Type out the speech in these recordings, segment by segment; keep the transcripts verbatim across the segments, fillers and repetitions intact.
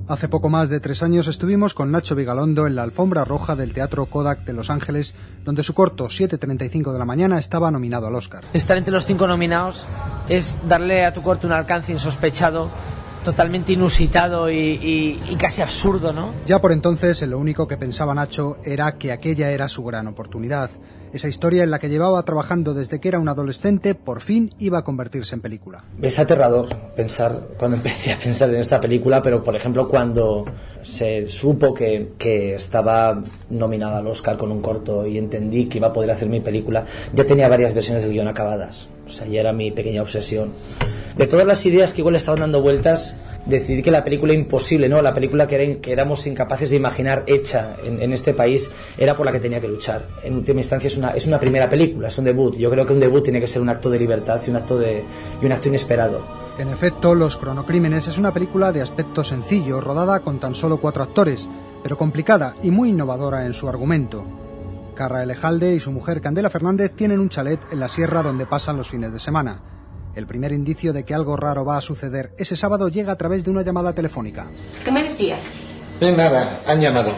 Hace poco más de tres años estuvimos con Nacho Vigalondo en la alfombra roja del Teatro Kodak de Los Ángeles, donde su corto siete treinta y cinco de la mañana estaba nominado al Oscar. Estar entre los cinco nominados es darle a tu corto un alcance insospechado, totalmente inusitado y, y, y casi absurdo, ¿no? Ya por entonces, lo único que pensaba Nacho era que aquella era su gran oportunidad. Esa historia en la que llevaba trabajando desde que era un adolescente, por fin iba a convertirse en película. Es aterrador pensar, cuando empecé a pensar en esta película, pero por ejemplo cuando se supo que, que estaba nominada al Oscar con un corto y entendí que iba a poder hacer mi película, ya tenía varias versiones del guión acabadas. O sea, ya era mi pequeña obsesión. De todas las ideas que igual estaban dando vueltas, decidí que la película imposible, ¿no? La película que, era, que éramos incapaces de imaginar hecha en, en este país era por la que tenía que luchar. En última instancia es una, es una primera película, es un debut. Yo creo que un debut tiene que ser un acto de libertad y un acto, de, y un acto inesperado. En efecto, Los Cronocrímenes es una película de aspecto sencillo, rodada con tan solo cuatro actores, pero complicada y muy innovadora en su argumento. Carra Elejalde y su mujer Candela Fernández tienen un chalet en la sierra donde pasan los fines de semana. El primer indicio de que algo raro va a suceder ese sábado llega a través de una llamada telefónica. ¿Qué me decías? No, nada, han llamado.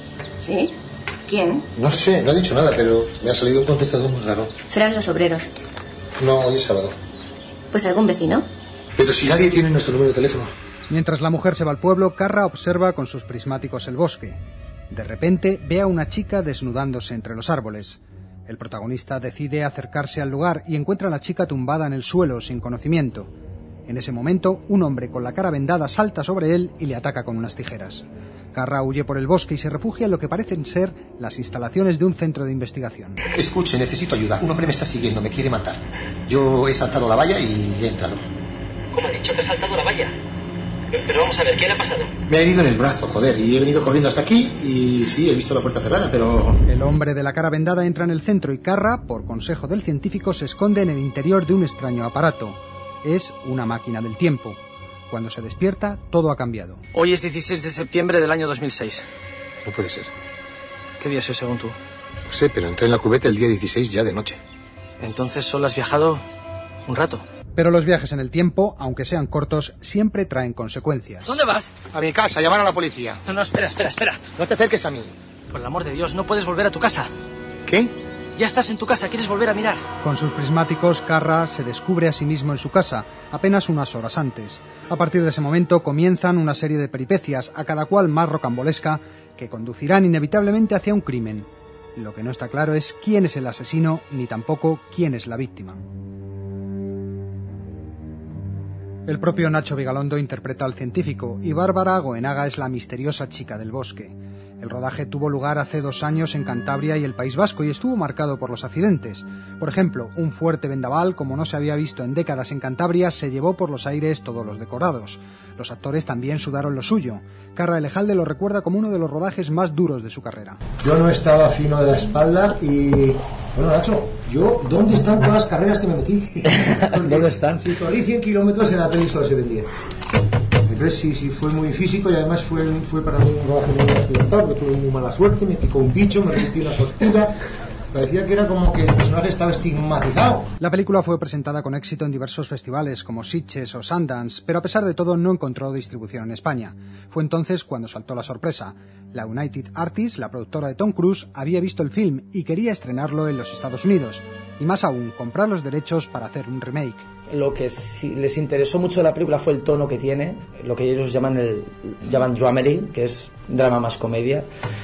¿Sí? ¿Quién? No sé, no ha dicho nada, pero me ha salido un contestador muy raro. Serán los obreros. No, hoy es sábado. ¿Pues algún vecino? Pero si nadie tiene nuestro número de teléfono. Mientras la mujer se va al pueblo, Carra observa con sus prismáticos el bosque. De repente ve a una chica desnudándose entre los árboles. El protagonista decide acercarse al lugar y encuentra a la chica tumbada en el suelo sin conocimiento. En ese momento, un hombre con la cara vendada salta sobre él y le ataca con unas tijeras. Carra huye por el bosque y se refugia en lo que parecen ser las instalaciones de un centro de investigación. Escuche, necesito ayuda. Un hombre me está siguiendo, me quiere matar. Yo he saltado la valla y he entrado. ¿Cómo ha dicho que ha saltado la valla? Pero, pero vamos a ver, ¿qué le ha pasado? Me ha herido en el brazo, joder, y he venido corriendo hasta aquí y sí, he visto la puerta cerrada, pero... El hombre de la cara vendada entra en el centro y Carra, por consejo del científico, se esconde en el interior de un extraño aparato. Es una máquina del tiempo. Cuando se despierta, todo ha cambiado. Hoy es dieciséis de septiembre del año dos mil seis. No puede ser. ¿Qué día es hoy según tú? No sé, pero entré en la cubeta el día dieciséis ya de noche. Entonces solo has viajado un rato. Pero los viajes en el tiempo, aunque sean cortos, siempre traen consecuencias. ¿Dónde vas? A mi casa, llamar a la policía. No, no, espera, espera, espera. No te acerques a mí. Por el amor de Dios, no puedes volver a tu casa. ¿Qué? Ya estás en tu casa, ¿quieres volver a mirar? Con sus prismáticos, Carra se descubre a sí mismo en su casa, apenas unas horas antes. A partir de ese momento comienzan una serie de peripecias, a cada cual más rocambolesca, que conducirán inevitablemente hacia un crimen. Lo que no está claro es quién es el asesino, ni tampoco quién es la víctima. El propio Nacho Vigalondo interpreta al científico y Bárbara Goenaga es la misteriosa chica del bosque. El rodaje tuvo lugar hace dos años en Cantabria y el País Vasco y estuvo marcado por los accidentes. Por ejemplo, un fuerte vendaval, como no se había visto en décadas en Cantabria, se llevó por los aires todos los decorados. Los actores también sudaron lo suyo. Carra Elejalde lo recuerda como uno de los rodajes más duros de su carrera. Yo no estaba fino de la espalda y... Bueno, Nacho, yo, ¿dónde están todas las carreras que me metí? ¿Dónde están? Si corrí cien kilómetros en la peli solo se ven diez. Entonces sí, sí, fue muy físico y además fue, fue para mí un rodaje muy accidentado, porque tuve muy mala suerte, me picó un bicho, me rompí una costilla. Parecía que era como que el personaje estaba estigmatizado. La película fue presentada con éxito en diversos festivales como Sitges o Sundance, pero a pesar de todo no encontró distribución en España. Fue entonces cuando saltó la sorpresa. La United Artists, la productora de Tom Cruise, había visto el film y quería estrenarlo en los Estados Unidos. Y más aún, comprar los derechos para hacer un remake. Lo que sí les interesó mucho de la película fue el tono que tiene, lo que ellos llaman el llaman dramedy, que es drama más comedia,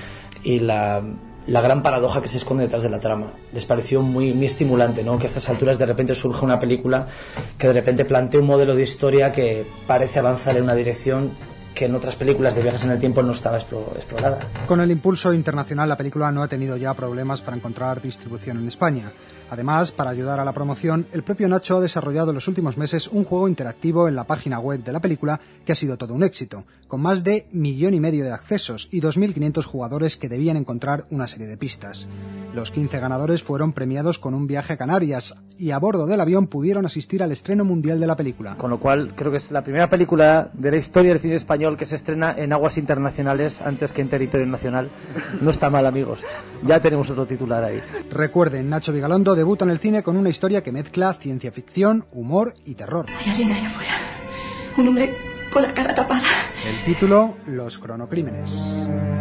y la... la gran paradoja que se esconde detrás de la trama. Les pareció muy, muy estimulante, ¿no? Que a estas alturas de repente surja una película que de repente plantea un modelo de historia que parece avanzar en una dirección que en otras películas de viajes en el tiempo no estaba explorada. Con el impulso internacional, la película no ha tenido ya problemas para encontrar distribución en España. Además, para ayudar a la promoción, el propio Nacho ha desarrollado en los últimos meses un juego interactivo en la página web de la película que ha sido todo un éxito, con más de millón y medio de accesos y dos mil quinientos jugadores que debían encontrar una serie de pistas. Los quince ganadores fueron premiados con un viaje a Canarias y a bordo del avión pudieron asistir al estreno mundial de la película. Con lo cual, creo que es la primera película de la historia del cine español que se estrena en aguas internacionales antes que en territorio nacional. No está mal, amigos. Ya tenemos otro titular ahí. Recuerden, Nacho Vigalondo debuta en el cine con una historia que mezcla ciencia ficción, humor y terror. Hay alguien ahí afuera. Un hombre con la cara tapada El título, Los cronocrímenes.